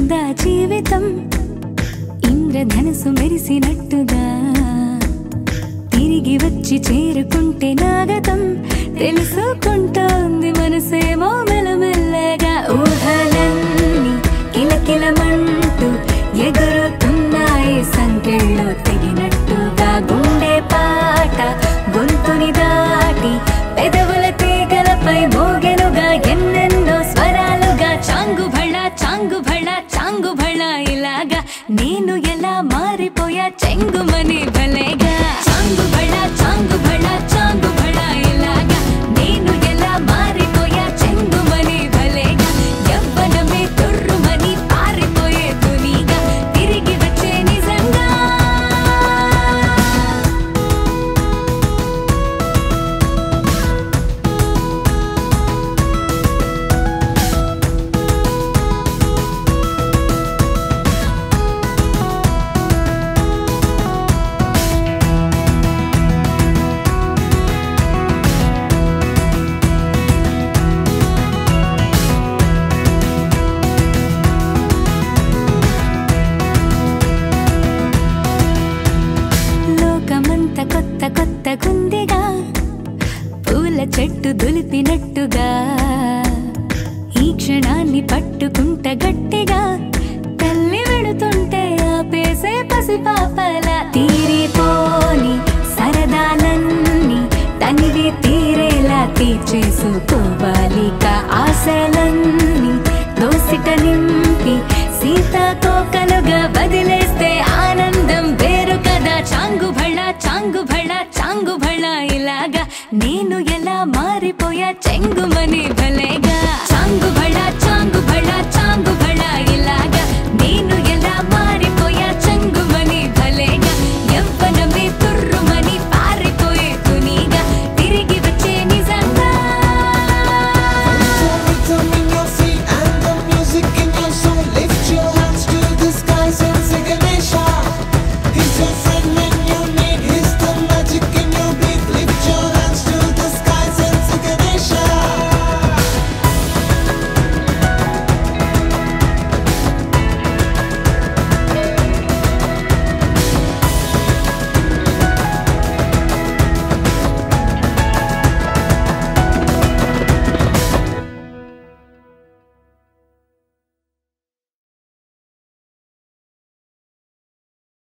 ఉందా జీవితం ఇంద్రధనుసు మెరిసినట్టుగా తిరిగి వచ్చి చేరుకుంటే నాగతం తెలుసుకుంటోంది మనసేమో మెల్లమెల్లగా ఊహలన్నీ కిలకిలమంటూ ఎగురుతున్నాయి సంకెళ్ళు తెగినట్టుగా గుండె పాట గొంతుని దాటి పెదవుల తీగలపై మోగెనుగా ఎన్నెన్నో స్వరాలుగా చాంగు భళ ఇలాగా నేను ఎలా మారిపోయా చెంగుమని భలేగా చాంగు భళ ఇలాగా నేను ఎలా మారిపోయా చెంగుమని భలేగా యవ్వనమే తుర్రుమని పారిపోయే తునిగా తిరిగి వచ్చే నిజంగా కొత్త గుందిగా పూల చెట్టు దులిపినట్టుగా ఈ క్షణాన్ని పట్టుకుంట గట్టిగా తల్లి వెడుతుంటే ఆపేసే పసిపాపల తీరిపోని సరదాలన్నీ తనివి తీరేలా తీర్చేసుకోవాలిక ఆశలన్నీ